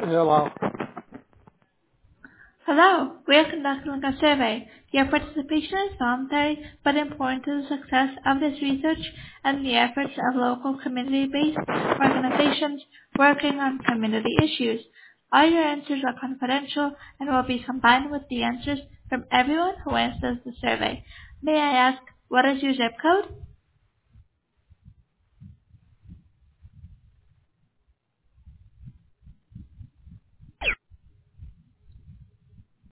Hello. Hello, we are conducting a survey. Your participation is voluntary but important to the success of this research and the efforts of local community-based organizations working on community issues. All your answers are confidential and will be combined with the answers from everyone who answers the survey. May I ask, what is your zip code?